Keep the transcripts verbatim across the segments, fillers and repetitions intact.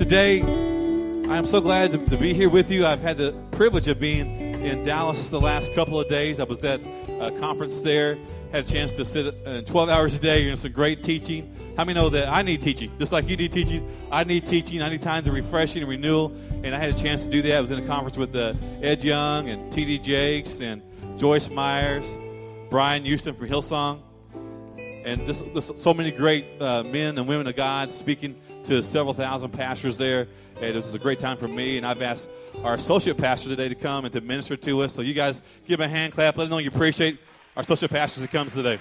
Today, I'm so glad to, to be here with you. I've had the privilege of being in Dallas the last couple of days. I was at a conference there, had a chance to sit uh, twelve hours a day and some great teaching. How many know that I need teaching? Just like you need teaching, I need teaching. I need times of refreshing and renewal, and I had a chance to do that. I was in a conference with uh, Ed Young and T D Jakes and Joyce Myers, Brian Houston from Hillsong, and this, this, so many great uh, men and women of God speaking to several thousand pastors there. And it was a great time for me, and I've asked our associate pastor today to come and to minister to us. So you guys give him a hand clap. Let them know you appreciate our associate pastor who comes today.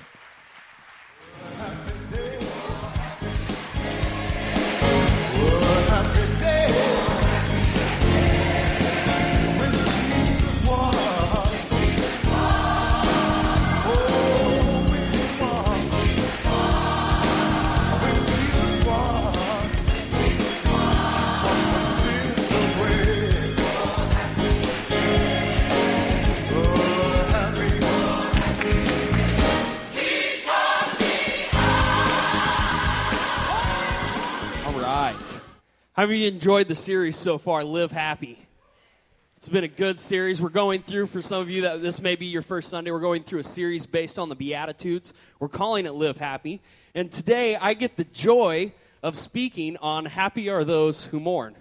How have you enjoyed the series so far, Live Happy? It's been a good series. We're going through, for some of you that this may be your first Sunday, we're going through a series based on the Beatitudes. We're calling it Live Happy. And today I get the joy of speaking on Happy Are Those Who Mourn.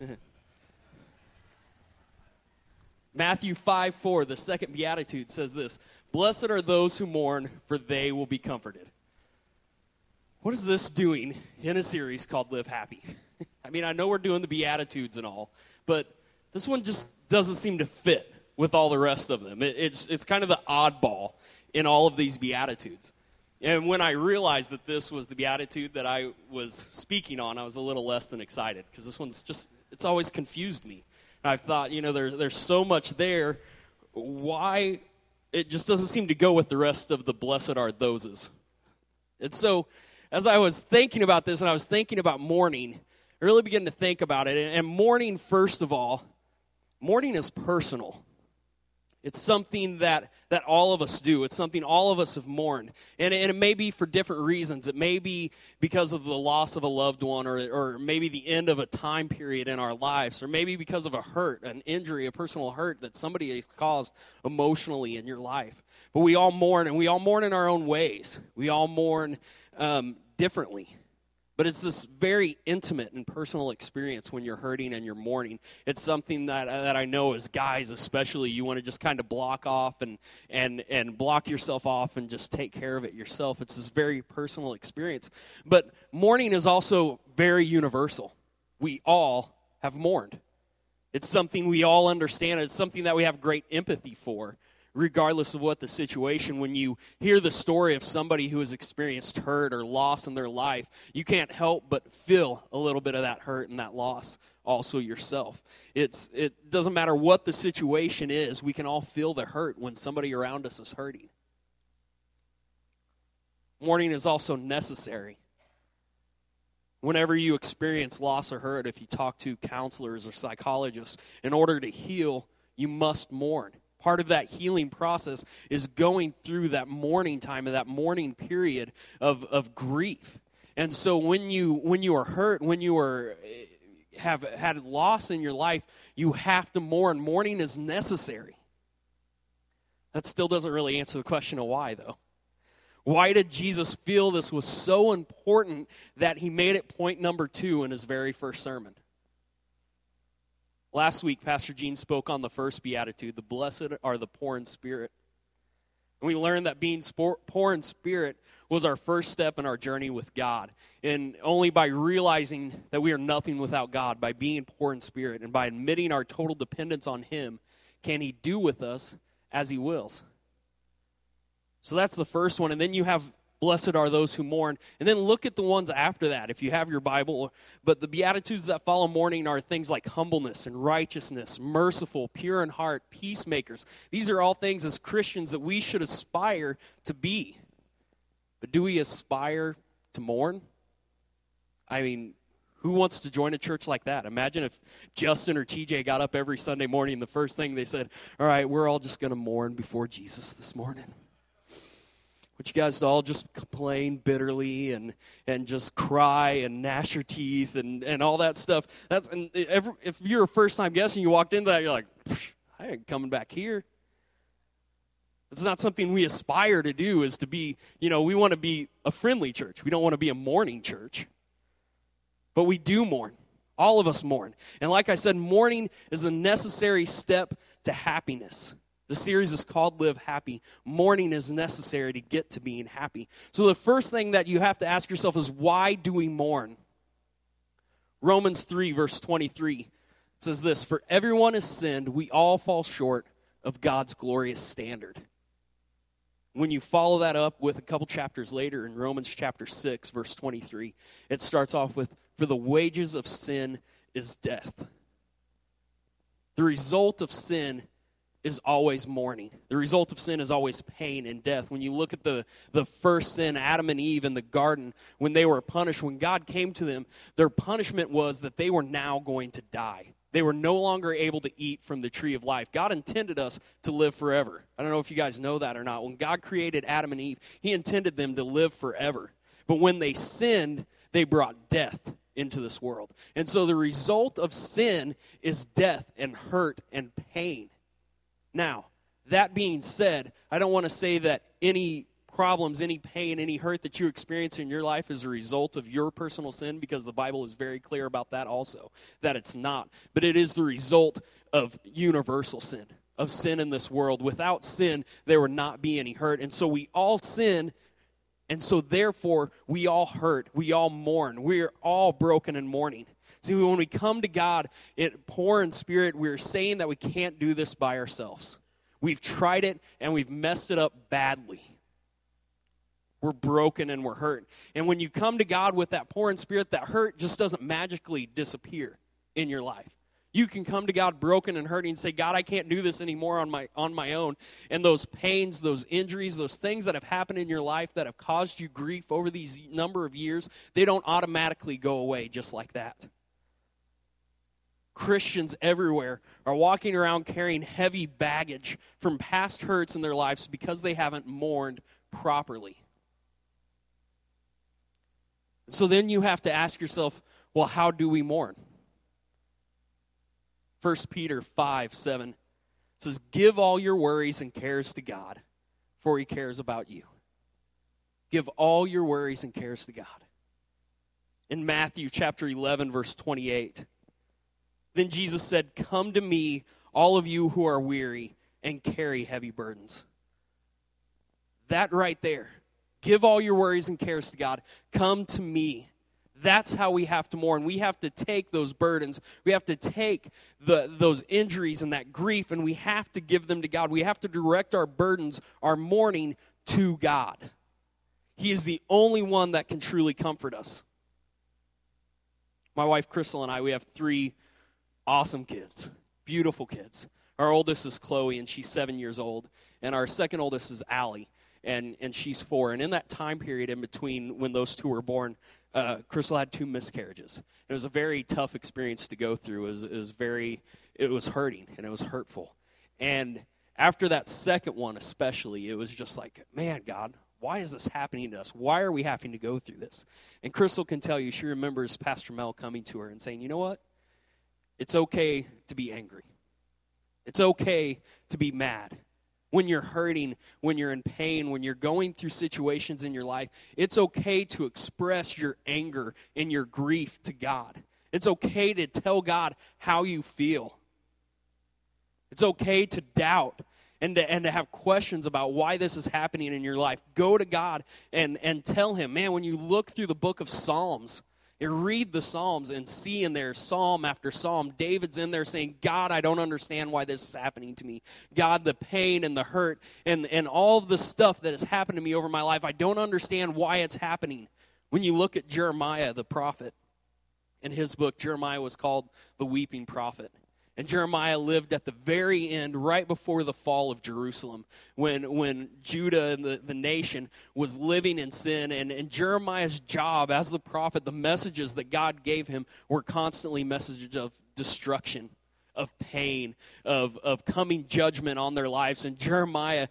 Matthew five four, the second Beatitude, says this: Blessed are those who mourn, for they will be comforted. What is this doing in a series called Live Happy? I mean, I know we're doing the Beatitudes and all, but this one just doesn't seem to fit with all the rest of them. It, it's it's kind of the oddball in all of these Beatitudes. And when I realized that this was the Beatitude that I was speaking on, I was a little less than excited, because this one's just, it's always confused me. And I've thought, you know, there, there's so much there. Why? It just doesn't seem to go with the rest of the blessed are thoses. And so, as I was thinking about this and I was thinking about mourning, I really began to think about it. And mourning, first of all, mourning is personal. It's something that, that all of us do. It's something all of us have mourned. And, and it may be for different reasons. It may be because of the loss of a loved one, or, or maybe the end of a time period in our lives, or maybe because of a hurt, an injury, a personal hurt that somebody has caused emotionally in your life. But we all mourn, and we all mourn in our own ways. We all mourn um, differently. But it's this very intimate and personal experience when you're hurting and you're mourning. It's something that that I know as guys especially, you want to just kind of block off and, and, and block yourself off and just take care of it yourself. It's this very personal experience. But mourning is also very universal. We all have mourned. It's something we all understand. It's something that we have great empathy for, regardless of what the situation. When you hear the story of somebody who has experienced hurt or loss in their life, you can't help but feel a little bit of that hurt and that loss also yourself. It's it doesn't matter what the situation is, we can all feel the hurt when somebody around us is hurting. Mourning is also necessary. Whenever you experience loss or hurt, if you talk to counselors or psychologists, in order to heal, you must mourn. Part of that healing process is going through that mourning time and that mourning period of, of grief. And so when you when you are hurt, when you are have had loss in your life, you have to mourn. Mourning is necessary. That still doesn't really answer the question of why, though. Why did Jesus feel this was so important that he made it point number two in his very first sermon? Last week, Pastor Gene spoke on the first beatitude, the blessed are the poor in spirit. And we learned that being poor in spirit was our first step in our journey with God. And only by realizing that we are nothing without God, by being poor in spirit, and by admitting our total dependence on him, can he do with us as he wills. So that's the first one. And then you have blessed are those who mourn. And then look at the ones after that, if you have your Bible. But the Beatitudes that follow mourning are things like humbleness and righteousness, merciful, pure in heart, peacemakers. These are all things as Christians that we should aspire to be. But do we aspire to mourn? I mean, who wants to join a church like that? Imagine if Justin or T J got up every Sunday morning and the first thing they said, all right, we're all just going to mourn before Jesus this morning. want you guys to all just complain bitterly and and just cry and gnash your teeth and, and all that stuff. That's and every, if you're a first-time guest and you walked into that, you're like, I ain't coming back here. It's not something we aspire to do, is to be, you know, we want to be a friendly church. We don't want to be a mourning church. But we do mourn. All of us mourn. And like I said, mourning is a necessary step to happiness. The series is called Live Happy. Mourning is necessary to get to being happy. So the first thing that you have to ask yourself is, why do we mourn? Romans three, verse twenty-three says this, for everyone has sinned, we all fall short of God's glorious standard. When you follow that up with a couple chapters later in Romans chapter six, verse twenty-three, it starts off with, for the wages of sin is death. The result of sin is always mourning. The result of sin is always pain and death. When you look at the, the first sin, Adam and Eve in the garden, when they were punished, when God came to them, their punishment was that they were now going to die. They were no longer able to eat from the tree of life. God intended us to live forever. I don't know if you guys know that or not. When God created Adam and Eve, he intended them to live forever. But when they sinned, they brought death into this world. And so the result of sin is death and hurt and pain. Now, that being said, I don't want to say that any problems, any pain, any hurt that you experience in your life is a result of your personal sin, because the Bible is very clear about that also, that it's not. But it is the result of universal sin, of sin in this world. Without sin, there would not be any hurt. And so we all sin, and so therefore we all hurt, we all mourn, we're all broken and mourning. See, when we come to God it poor in spirit, we're saying that we can't do this by ourselves. We've tried it, and we've messed it up badly. We're broken and we're hurt. And when you come to God with that poor in spirit, that hurt just doesn't magically disappear in your life. You can come to God broken and hurting and say, God, I can't do this anymore on my on my own. And those pains, those injuries, those things that have happened in your life that have caused you grief over these number of years, they don't automatically go away just like that. Christians everywhere are walking around carrying heavy baggage from past hurts in their lives because they haven't mourned properly. So then you have to ask yourself, well, how do we mourn? First Peter five seven says, give all your worries and cares to God, for he cares about you. Give all your worries and cares to God. In Matthew chapter eleven, verse twenty-eight, then Jesus said, come to me, all of you who are weary and carry heavy burdens. That right there. Give all your worries and cares to God. Come to me. That's how we have to mourn. We have to take those burdens. We have to take the, those injuries and that grief, and we have to give them to God. We have to direct our burdens, our mourning, to God. He is the only one that can truly comfort us. My wife, Crystal, and I, we have three awesome kids, beautiful kids. Our oldest is Chloe, and she's seven years old. And our second oldest is Allie, and, and she's four. And in that time period in between when those two were born, uh, Crystal had two miscarriages. It was a very tough experience to go through. It was, it was very, it was hurting, and it was hurtful. And after that second one especially, it was just like, man, God, why is this happening to us? Why are we having to go through this? And Crystal can tell you, she remembers Pastor Mel coming to her and saying, you know what? It's okay to be angry. It's okay to be mad. When you're hurting, when you're in pain, when you're going through situations in your life, it's okay to express your anger and your grief to God. It's okay to tell God how you feel. It's okay to doubt and to, and to have questions about why this is happening in your life. Go to God and, and tell him, man, when you look through the book of Psalms, you read the Psalms and see in there psalm after psalm, David's in there saying, God, I don't understand why this is happening to me. God, the pain and the hurt and, and all of the stuff that has happened to me over my life, I don't understand why it's happening. When you look at Jeremiah, the prophet, in his book, Jeremiah was called the weeping prophet. And Jeremiah lived at the very end, right before the fall of Jerusalem, when when Judah and the, the nation was living in sin. And, and Jeremiah's job as the prophet, the messages that God gave him were constantly messages of destruction, of pain, of, of coming judgment on their lives. And Jeremiah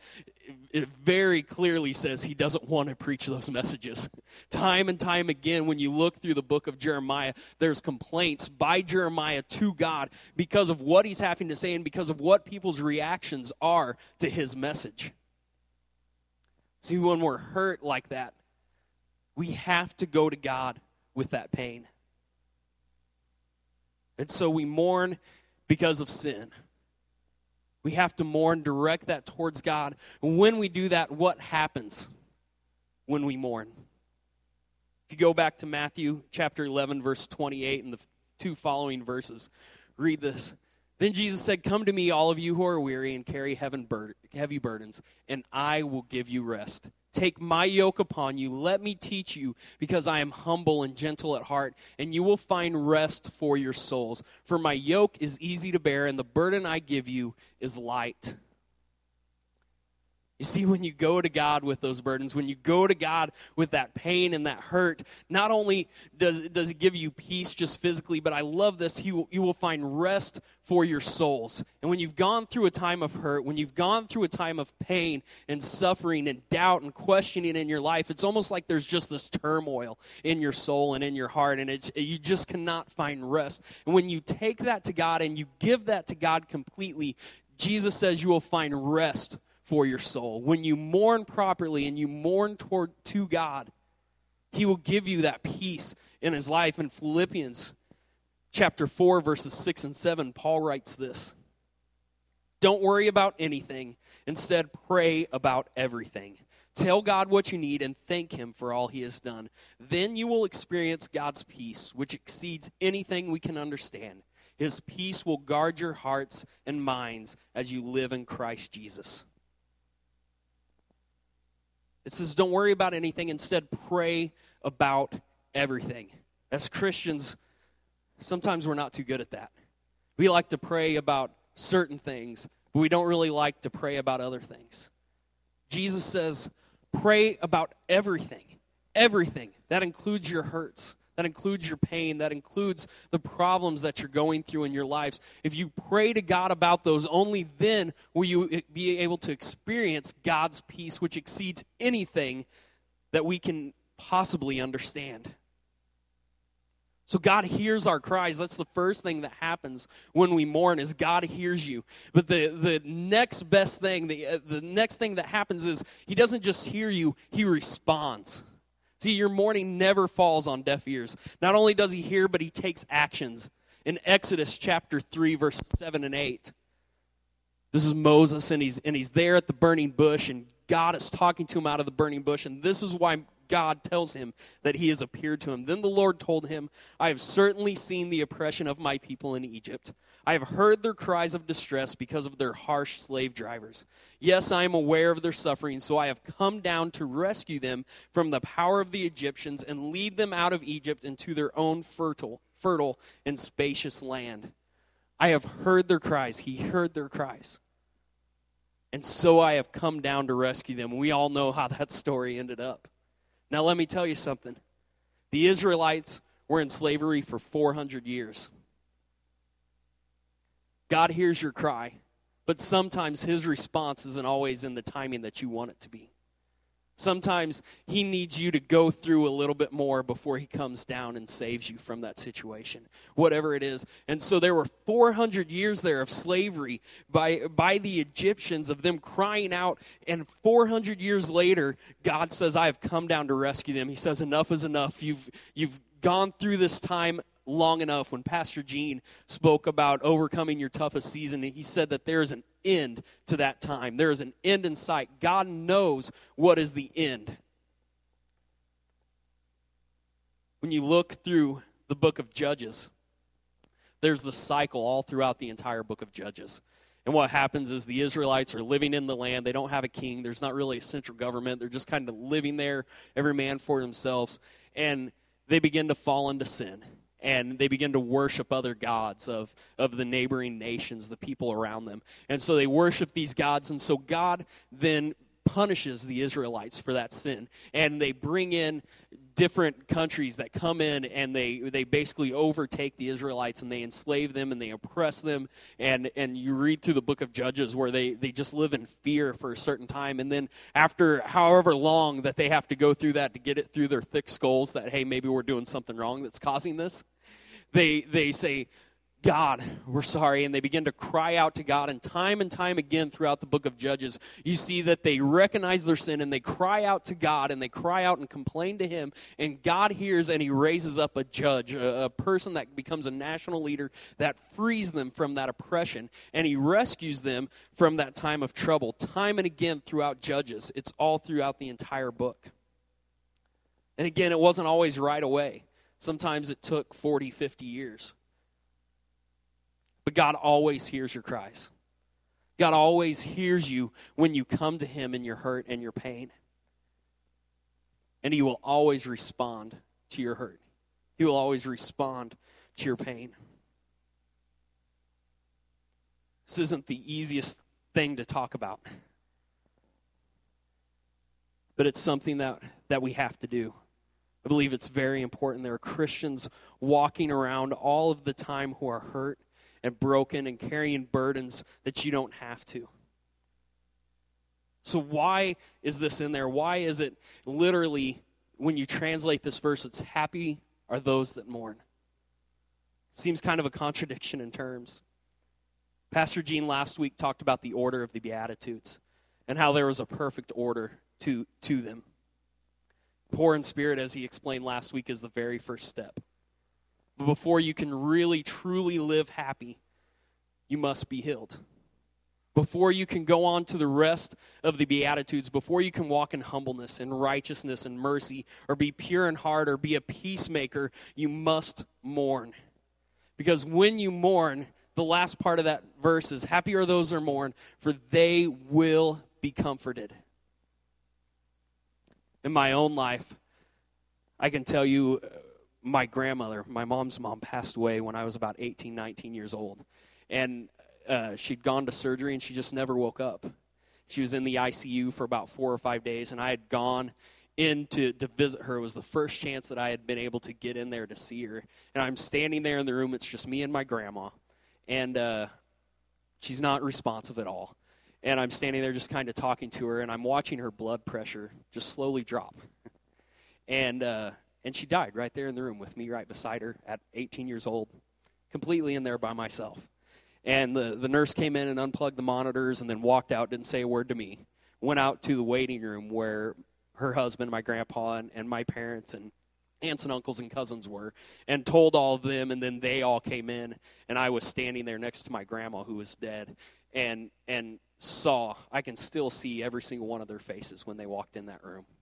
it very clearly says he doesn't want to preach those messages. Time and time again, when you look through the book of Jeremiah, there's complaints by Jeremiah to God because of what he's having to say and because of what people's reactions are to his message. See, when we're hurt like that, we have to go to God with that pain. And so we mourn because of sin. We have to mourn, direct that towards God. And when we do that, what happens when we mourn? If you go back to Matthew chapter eleven, verse twenty-eight, and the two following verses, read this. Then Jesus said, "Come to me, all of you who are weary and carry heavy burdens, and I will give you rest. Take my yoke upon you. Let me teach you, because I am humble and gentle at heart, and you will find rest for your souls. For my yoke is easy to bear, and the burden I give you is light." You see, when you go to God with those burdens, when you go to God with that pain and that hurt, not only does, does he give you peace just physically, but I love this, he will, you will find rest for your souls. And when you've gone through a time of hurt, when you've gone through a time of pain and suffering and doubt and questioning in your life, it's almost like there's just this turmoil in your soul and in your heart, and it's, you just cannot find rest. And when you take that to God and you give that to God completely, Jesus says you will find rest for your soul. When you mourn properly and you mourn toward to God, he will give you that peace in his life. In Philippians chapter four, verses six and seven, Paul writes this: "Don't worry about anything. Instead, pray about everything. Tell God what you need and thank him for all he has done. Then you will experience God's peace, which exceeds anything we can understand. His peace will guard your hearts and minds as you live in Christ Jesus." It says, don't worry about anything. Instead, pray about everything. As Christians, sometimes we're not too good at that. We like to pray about certain things, but we don't really like to pray about other things. Jesus says, pray about everything. Everything. That includes your hurts. That includes your pain. That includes the problems that you're going through in your lives. If you pray to God about those, only then will you be able to experience God's peace, which exceeds anything that we can possibly understand. So God hears our cries. That's the first thing that happens when we mourn, is God hears you. But the, the next best thing, the, uh, the next thing that happens is he doesn't just hear you, he responds. See, your mourning never falls on deaf ears. Not only does he hear, but he takes actions. In Exodus chapter three, verse seven and eight, this is Moses, and he's, and he's there at the burning bush, and God is talking to him out of the burning bush, and this is why God tells him that he has appeared to him. Then the Lord told him, "I have certainly seen the oppression of my people in Egypt. I have heard their cries of distress because of their harsh slave drivers. Yes, I am aware of their suffering, so I have come down to rescue them from the power of the Egyptians and lead them out of Egypt into their own fertile, fertile and spacious land. I have heard their cries." He heard their cries. "And so I have come down to rescue them." We all know how that story ended up. Now let me tell you something. The Israelites were in slavery for four hundred years. God hears your cry, but sometimes his response isn't always in the timing that you want it to be. Sometimes he needs you to go through a little bit more before he comes down and saves you from that situation, whatever it is. And so there were four hundred years there of slavery by, by the Egyptians, of them crying out. And four hundred years later, God says, "I have come down to rescue them." He says, enough is enough. You've, you've gone through this time long enough. When Pastor Gene spoke about overcoming your toughest season, he said that there is an end to that time. There is an end in sight. God knows what is the end. When you look through the book of Judges, there's the cycle all throughout the entire book of Judges. And what happens is the Israelites are living in the land. They don't have a king. There's not really a central government. They're just kind of living there, every man for themselves. And they begin to fall into sin. And they begin to worship other gods of, of the neighboring nations, the people around them. And so they worship these gods. And so God then punishes the Israelites for that sin. And they bring in different countries that come in and they they basically overtake the Israelites and they enslave them and they oppress them. And, and you read through the book of Judges where they, they just live in fear for a certain time. And then after however long that they have to go through that to get it through their thick skulls that, hey, maybe we're doing something wrong that's causing this, they they say, God, we're sorry, and they begin to cry out to God, and time and time again throughout the book of Judges, you see that they recognize their sin, and they cry out to God, and they cry out and complain to Him, and God hears, and He raises up a judge, a, a person that becomes a national leader that frees them from that oppression, and He rescues them from that time of trouble, time and again throughout Judges. It's all throughout the entire book. And again, it wasn't always right away. Sometimes it took forty, fifty years. But God always hears your cries. God always hears you when you come to Him in your hurt and your pain. And He will always respond to your hurt. He will always respond to your pain. This isn't the easiest thing to talk about. But it's something that, that we have to do. I believe it's very important. There are Christians walking around all of the time who are hurt and broken and carrying burdens that you don't have to. So why is this in there? Why is it literally, when you translate this verse, it's happy are those that mourn? It seems kind of a contradiction in terms. Pastor Gene last week talked about the order of the Beatitudes and how there was a perfect order to, to them. Poor in spirit, as he explained last week, is the very first step. But before you can really, truly live happy, you must be healed. Before you can go on to the rest of the Beatitudes, before you can walk in humbleness and righteousness and mercy, or be pure in heart, or be a peacemaker, you must mourn. Because when you mourn, the last part of that verse is, happy are those that mourn, for they will be comforted. In my own life, I can tell you, my grandmother, my mom's mom, passed away when I was about eighteen, nineteen years old. And uh, she'd gone to surgery, and she just never woke up. She was in the I C U for about four or five days, and I had gone in to, to visit her. It was the first chance that I had been able to get in there to see her. And I'm standing there in the room. It's just me and my grandma. And uh, she's not responsive at all. And I'm standing there just kind of talking to her, and I'm watching her blood pressure just slowly drop. and uh, and she died right there in the room with me right beside her at eighteen years old, completely in there by myself. And the, the nurse came in and unplugged the monitors and then walked out, didn't say a word to me. Went out to the waiting room where her husband, my grandpa, and, and my parents and aunts and uncles and cousins were, and told all of them, and then they all came in, and I was standing there next to my grandma who was dead, and and saw, I can still see every single one of their faces when they walked in that room.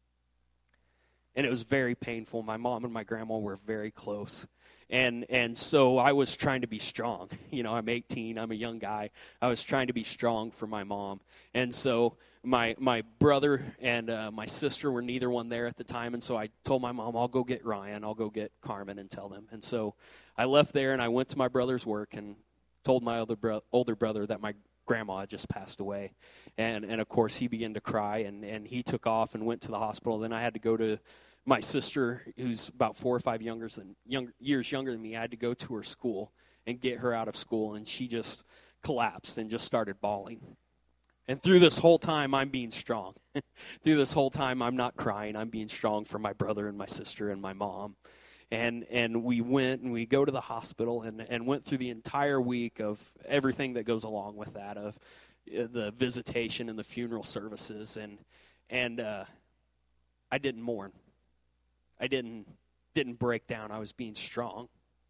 And it was very painful. My mom and my grandma were very close. And and so I was trying to be strong. You know, I'm eighteen, I'm a young guy. I was trying to be strong for my mom. And so my my brother and uh, my sister were neither one there at the time. And so I told my mom, I'll go get Ryan, I'll go get Carmen and tell them. And so I left there and I went to my brother's work and told my older, bro- older brother that my grandma had just passed away. And, and of course, he began to cry, and, and he took off and went to the hospital. Then I had to go to my sister, who's about four or five younger than, young, years younger than me. I had to go to her school and get her out of school, and she just collapsed and just started bawling. And through this whole time, I'm being strong. Through this whole time, I'm not crying. I'm being strong for my brother and my sister and my mom. And and we went and we go to the hospital and, and went through the entire week of everything that goes along with that, of the visitation and the funeral services. And and uh, I didn't mourn. I didn't didn't break down. I was being strong.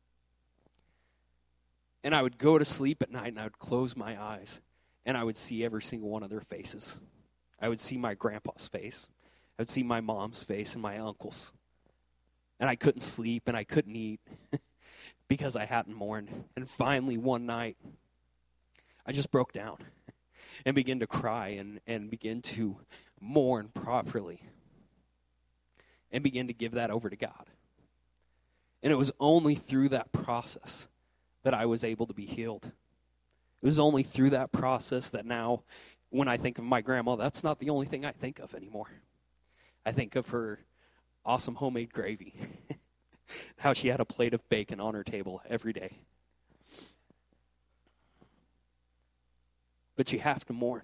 And I would go to sleep at night and I would close my eyes and I would see every single one of their faces. I would see my grandpa's face. I would see my mom's face and my uncle's. And I couldn't sleep and I couldn't eat because I hadn't mourned. And finally one night, I just broke down and began to cry and, and begin to mourn properly. And begin to give that over to God. And it was only through that process that I was able to be healed. It was only through that process that now, when I think of my grandma, that's not the only thing I think of anymore. I think of her awesome homemade gravy. How she had a plate of bacon on her table every day. But you have to mourn.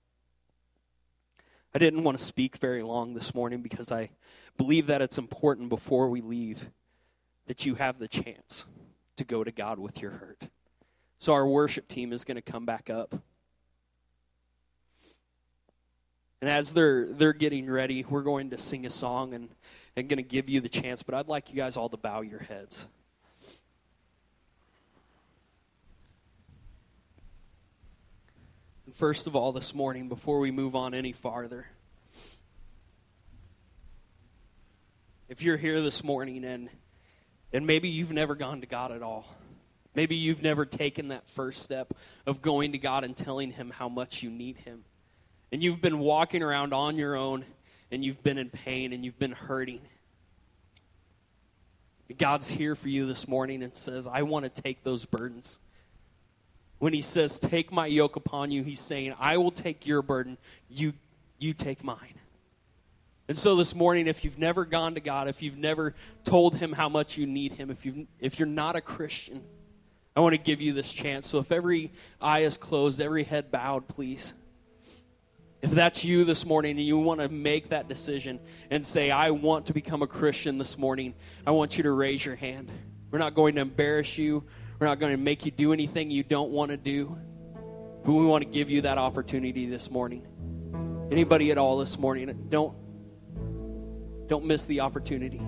I didn't want to speak very long this morning because I believe that it's important before we leave that you have the chance to go to God with your hurt. So our worship team is going to come back up. And as they're they're getting ready, we're going to sing a song and, and going to give you the chance. But I'd like you guys all to bow your heads. And first of all, this morning, before we move on any farther, if you're here this morning and and maybe you've never gone to God at all, maybe you've never taken that first step of going to God and telling Him how much you need Him, and you've been walking around on your own, and you've been in pain, and you've been hurting, God's here for you this morning and says, I want to take those burdens. When He says, take my yoke upon you, He's saying, I will take your burden, you, you take mine. And so this morning, if you've never gone to God, if you've never told Him how much you need Him, if you if you're not a Christian, I want to give you this chance. So if every eye is closed, every head bowed, please. If that's you this morning and you want to make that decision and say, I want to become a Christian this morning, I want you to raise your hand. We're not going to embarrass you. We're not going to make you do anything you don't want to do. But we want to give you that opportunity this morning. Anybody at all this morning, don't Don't miss the opportunity.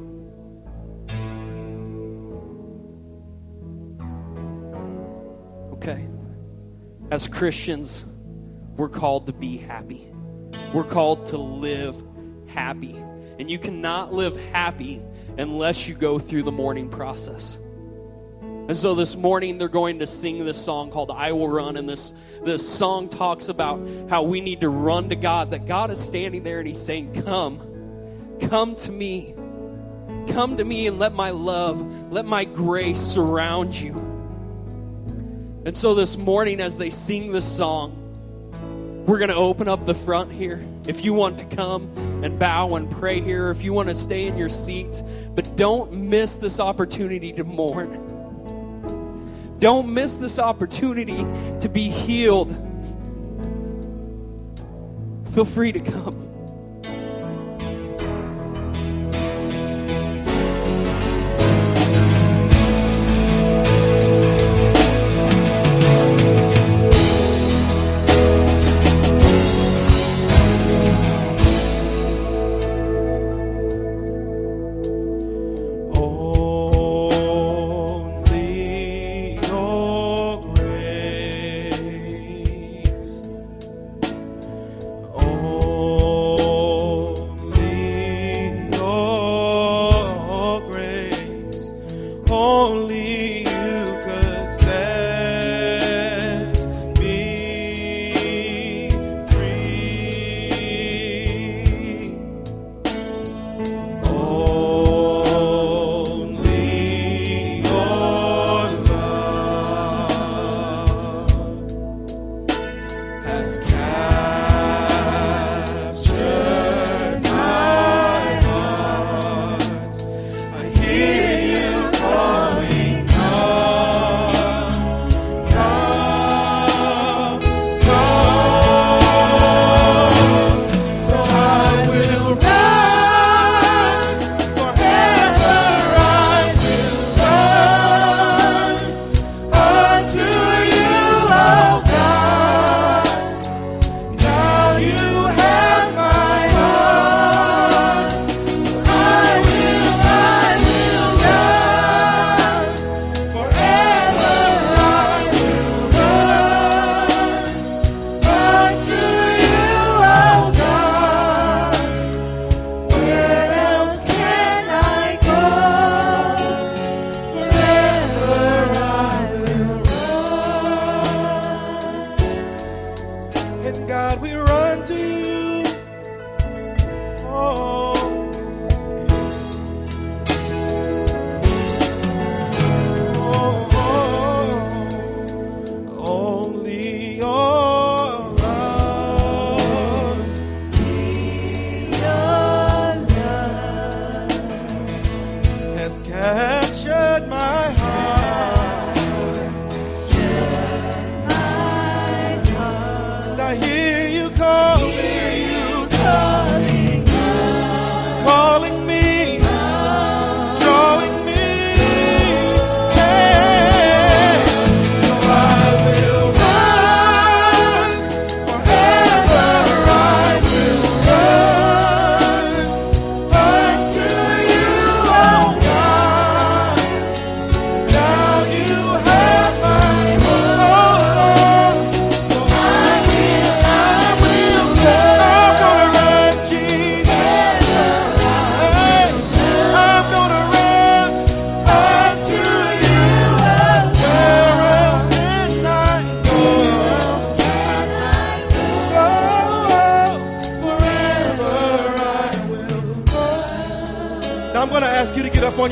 Okay. As Christians, we're called to be happy. We're called to live happy. And you cannot live happy unless you go through the mourning process. And so this morning they're going to sing this song called I Will Run. And this, this song talks about how we need to run to God. That God is standing there and He's saying, come. Come to me. Come to me and let my love, let my grace surround you. And so this morning as they sing this song, we're going to open up the front here. If you want to come and bow and pray here, if you want to stay in your seats, but don't miss this opportunity to mourn. Don't miss this opportunity to be healed. Feel free to come. Oh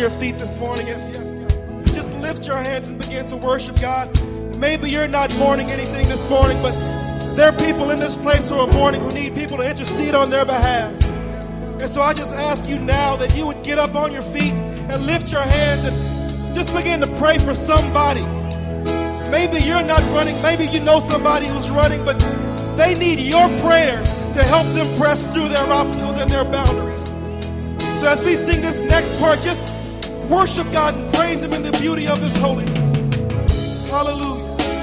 your feet this morning. Yes, yes, God. Just lift your hands and begin to worship God. Maybe you're not mourning anything this morning, but there are people in this place who are mourning, who need people to intercede on their behalf. And so I just ask you now that you would get up on your feet and lift your hands and just begin to pray for somebody. Maybe you're not running. Maybe you know somebody who's running, but they need your prayers to help them press through their obstacles and their boundaries. So as we sing this next part, just worship God and praise Him in the beauty of His holiness. Hallelujah.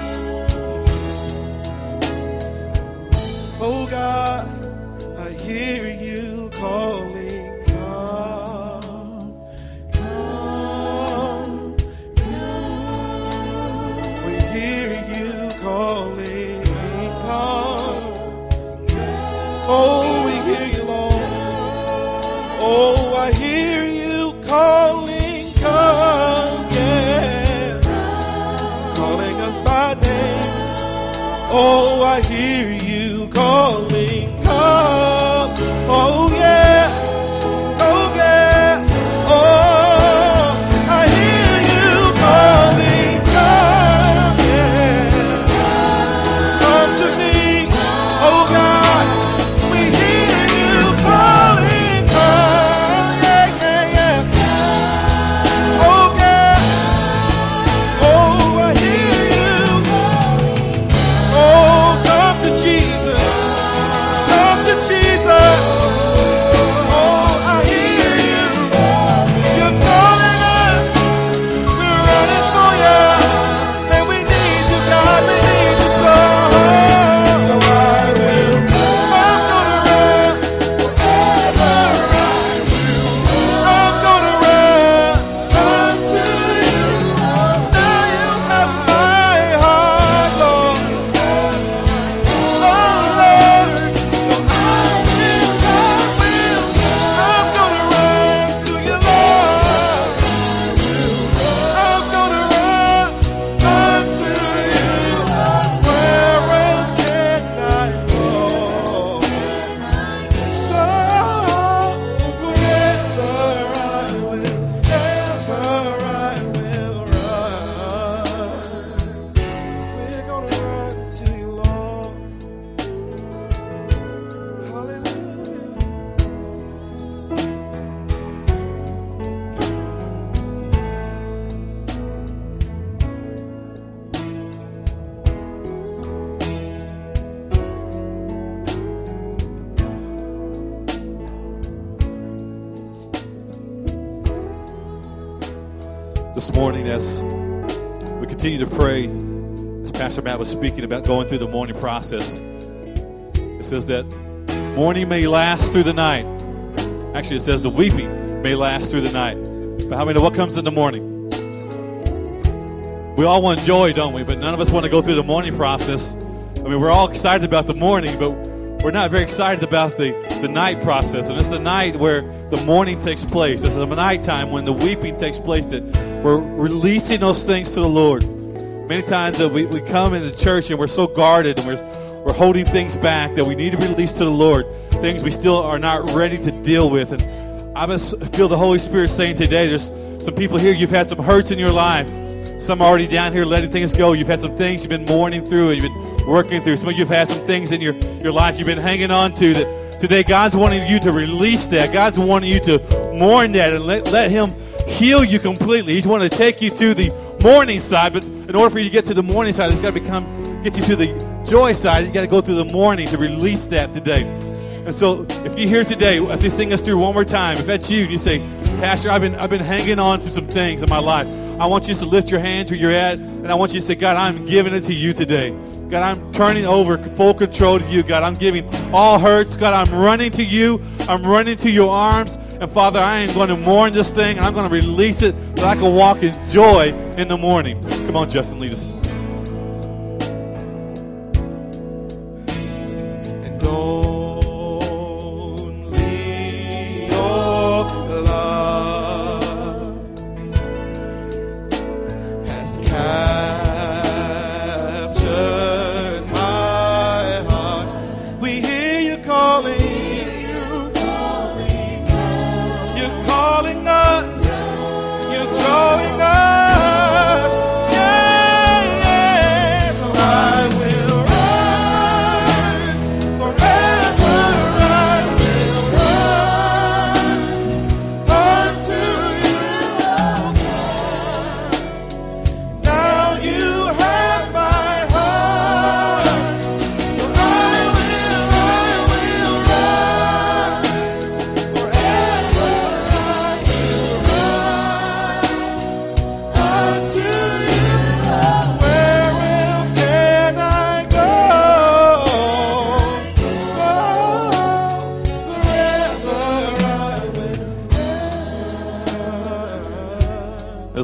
Oh God, I hear you calling. Come, come, come. We hear you calling. Come. Oh, we hear you, Lord. Oh, I hear you calling. Come, yeah. Calling us by name. Oh, I hear you calling, come, oh yeah, oh yeah, oh, I hear you calling, come, yeah, come to me, oh God, we hear you calling, come, yeah, yeah, yeah, oh yeah, oh, I hear you, oh, come to Jesus. Come to Jesus. Oh, I hear you. You're calling us. We're running for you. And we need you, God. We need you so. So I will. I'm gonna run. Forever I will. I'm gonna run unto you. Now you have my heart, Lord. Oh, Lord. This morning, as we continue to pray, as Pastor Matt was speaking about going through the mourning process, it says that mourning may last through the night. Actually, it says the weeping may last through the night. But how many know what comes in the morning? We all want joy, don't we? But none of us want to go through the mourning process. I mean, we're all excited about the morning, but we're not very excited about the, the night process. And it's the night where the mourning takes place. It's the night time when the weeping takes place, that we're releasing those things to the Lord. Many times that we, we come into church and we're so guarded and we're, we're holding things back that we need to release to the Lord, things we still are not ready to deal with. And I just feel the Holy Spirit saying today, there's some people here, you've had some hurts in your life. Some are already down here letting things go. You've had some things you've been mourning through and you've been working through. Some of you have had some things in your, your life you've been hanging on to that today God's wanting you to release that. God's wanting you to mourn that and let, let Him heal you completely. He's wanting to take you to the mourning side, but in order for you to get to the mourning side, He's got to become get you to the joy side. He's got to go through the mourning to release that today. And so if you're here today, if you sing us through one more time, if that's you and you say, Pastor, I've been I've been hanging on to some things in my life. I want you to lift your hand where you're at, and I want you to say, God, I'm giving it to you today. God, I'm turning over full control to you. God, I'm giving all hurts. God, I'm running to you. I'm running to your arms. And Father, I am going to mourn this thing, and I'm going to release it so I can walk in joy in the morning. Come on, Justin, lead us. And only your love has captured my heart. We hear you calling. You're calling us.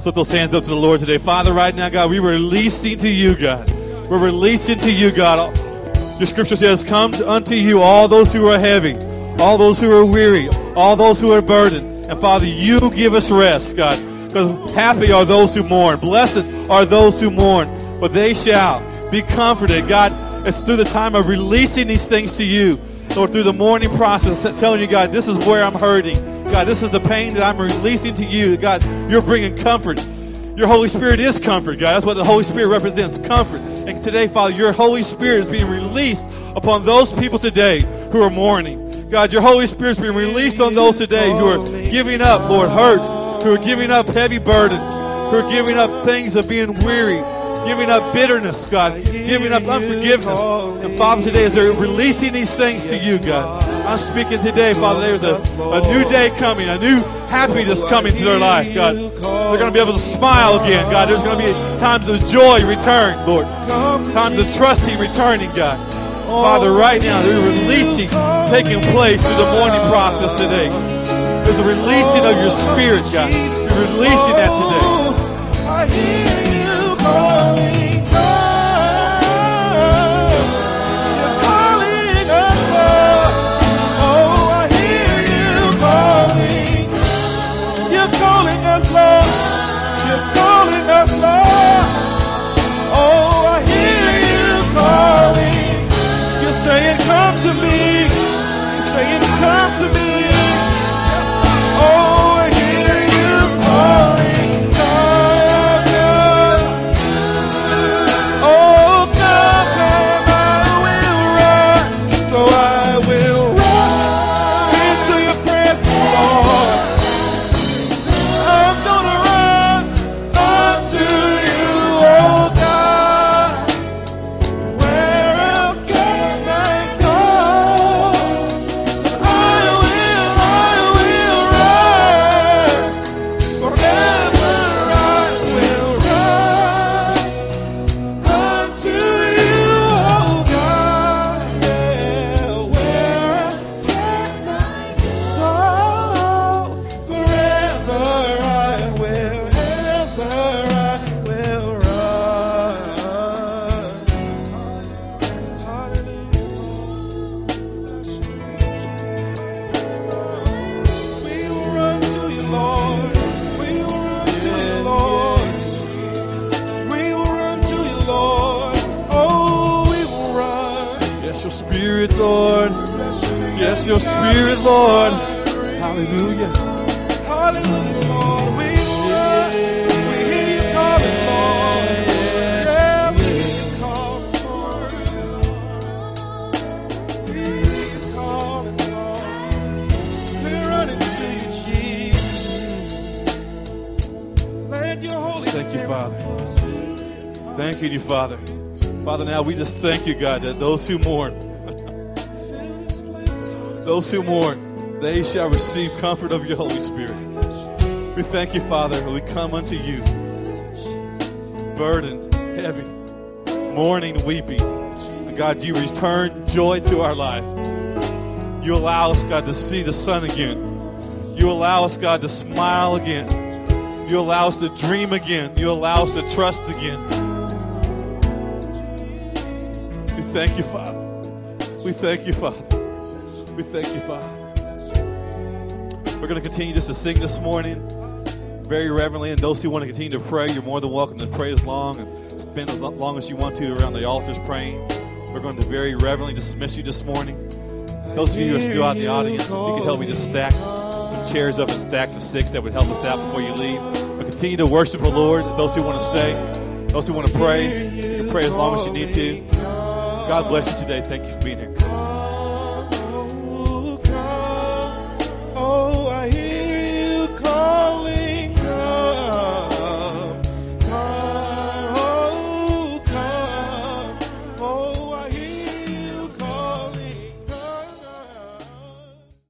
Let's lift those hands up to the Lord today. Father, right now, God, we releasing to you, God. We're releasing to you, God. Your scripture says, come unto you, all those who are heavy, all those who are weary, all those who are burdened. And Father, you give us rest, God. Because happy are those who mourn. Blessed are those who mourn, but they shall be comforted. God, it's through the time of releasing these things to you, Lord, through the mourning process, telling you, God, this is where I'm hurting. God, this is the pain that I'm releasing to you. God, you're bringing comfort. Your Holy Spirit is comfort, God. That's what the Holy Spirit represents, comfort. And today, Father, your Holy Spirit is being released upon those people today who are mourning. God, your Holy Spirit is being released on those today who are giving up, Lord, hurts, who are giving up heavy burdens, who are giving up things of being weary, giving up bitterness, God, giving up unforgiveness. And Father, today, as they're releasing these things to you, God, I'm speaking today, Father, there's a, a new day coming, a new happiness coming to their life, God. They're going to be able to smile again, God. There's going to be times of joy return, Lord. Times of trusting returning, God. Father, right now, there's a releasing taking place through the mourning process today. There's a releasing of your spirit, God. You're releasing that today. I hear you calling us. You're calling us, Lord. Oh, I hear you calling. You're calling us, Lord. You're calling us, Lord. Oh, I hear you calling. You're saying, come to me. You're saying, come to me. Oh, I hear you calling. Come, come. Oh, come, come. I will run. So I will run into your presence, Lord. I'm gonna run unto you, oh God. Where else can I go? So I will, I will run. Forever I will run unto you, oh God. Yeah, where else can I go? So forever I will, ever I will run. We will run to you, Lord. We will run to you, Lord. We will run to you, Lord. Oh, we will run. Yes, your spirit, Lord. Yes, your spirit, Lord. Hallelujah. Hallelujah, Lord. We will run. We hear you calling, Lord. Yeah, we hear you calling, Lord. We hear you calling, Lord. We're running to you, Jesus. Let your Holy Thank you, Spirit Father. fill us. Thank you, Father. Father, now we just thank you, God, that those who mourn, Fill this place, Holy those who mourn, they shall receive comfort of your Holy Spirit. We thank you, Father, that we come unto you, burdened, heavy, mourning, weeping. And God, you return joy to our life. You allow us, God, to see the sun again. You allow us, God, to smile again. You allow us to dream again. You allow us to trust again. We thank you, Father. We thank you, Father. We thank you, Father. We're going to continue just to sing this morning very reverently. And those who want to continue to pray, you're more than welcome to pray as long and spend as long as you want to around the altars praying. We're going to very reverently dismiss you this morning. Those of you who are still out in the audience, if you could help me just stack some chairs up in stacks of six, that would help us out before you leave. But continue to worship the Lord. Those who want to stay, those who want to pray, you can pray as long as you need to. God bless you today. Thank you for being here.